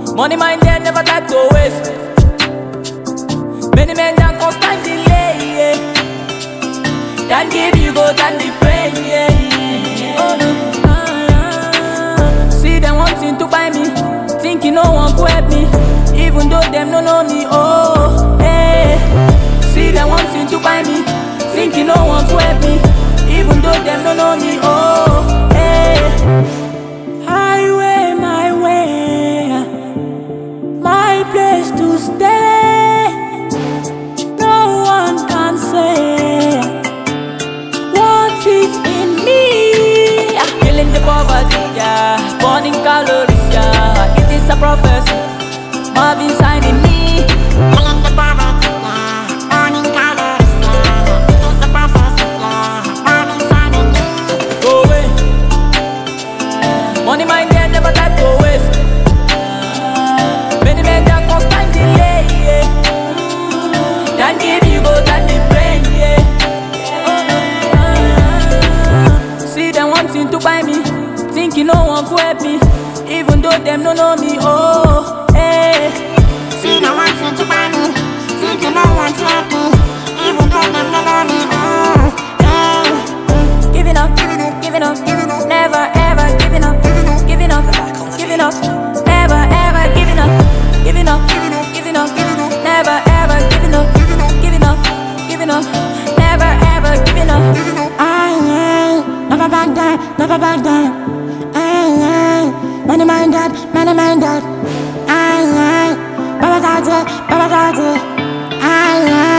Money minded, never type to waste. Many men don't constant delay, yeah. Can give you go, than the friend, yeah. Oh no. See them wanting to buy me, thinking no one could help me, even though them no know me, oh, hey. See them wanting to buy me, thinking no one could help me, even though them no know me, oh, hey. Highway, my way, my place to stay. No one can say what is in me. Killing the poverty, yeah. Burning calories, yeah. It is a prophecy. Marvin signing me. Killing the poverty, yeah. Burning calories, yeah. It is a prophecy, yeah. Marvin signing me. Go away. Money minded, never type to waste. Many men that constant delay, yeah. Can give you go, than the friend, yeah. See them wanting to buy me, thinking no one could help me, even though them no know me, oh, hey. See them wanting to buy me, thinking no one to help me, even though them no know me, oh, hey. Giving up, never ever giving up, giving up, never ever giving up, never ever giving up, never ever giving up. Never back down, never back down. Money minded, money minded. Baba Tati, Baba Tati.